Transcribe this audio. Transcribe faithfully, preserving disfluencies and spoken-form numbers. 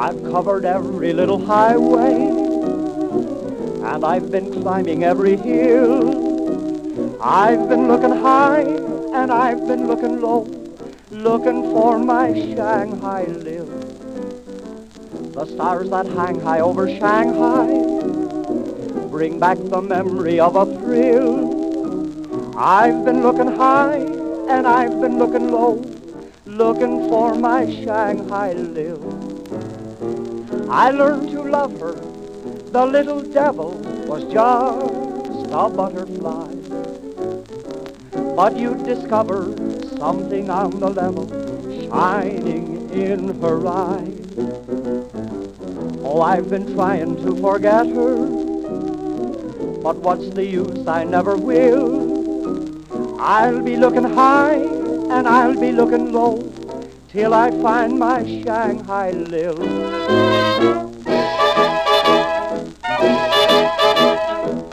I've covered every little highway, and I've been climbing every hill. I've been looking high, and I've been looking low, looking for my Shanghai Lil. The stars that hang high over Shanghai bring back the memory of a thrill. I've been looking high, and I've been looking low, looking for my Shanghai Lil. I learned to love her. The little devil was just a butterfly. But you discover something on the level shining in her eyes. Oh, I've been trying to forget her, but what's the use? I never will. I'll be looking high and I'll be looking low till I find my Shanghai Lil.